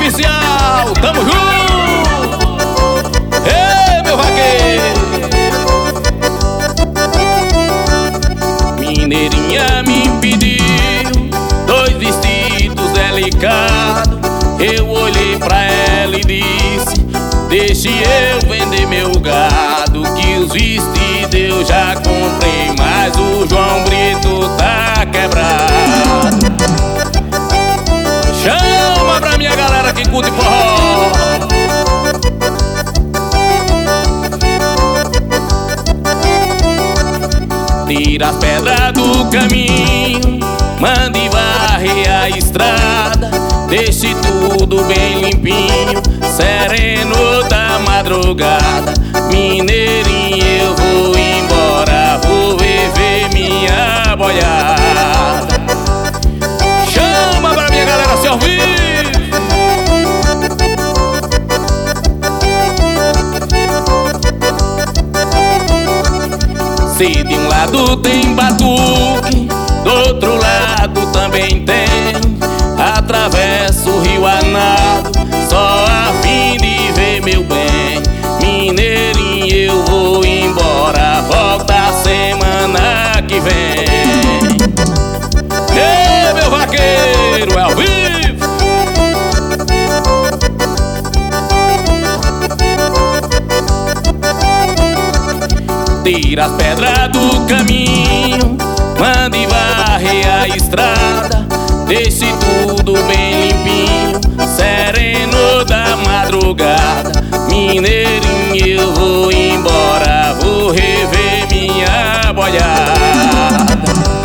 oficial, tamo junto. Ei, meu vaqueiro. Mineirinha me pediu 2 vestidos delicados. Eu olhei pra ela e disse: deixe eu vender meu gado, que os vestidos eu já comprei, mas o João Brito tá quebrado. Chama pra minha galera que curte forró. Tira as pedras do caminho, mande varrer a estrada, deixe tudo bem limpinho, sereno da madrugada. Mineirinho, eu vou embora, vou viver minha boiada. Chama pra minha galera se ouvir. Se de um lado tem batuque, do outro lado também tem. Atravesso o rio a nado, só a fim de ver meu bem. Mineirinho, eu vou embora, volta semana que vem. Ei, meu vaqueiro, é ao vivo. Tira as pedras do caminho, mande varrer a estrada, deixe tudo bem limpinho, sereno da madrugada. Mineirinho, eu vou embora, vou rever minha boiada.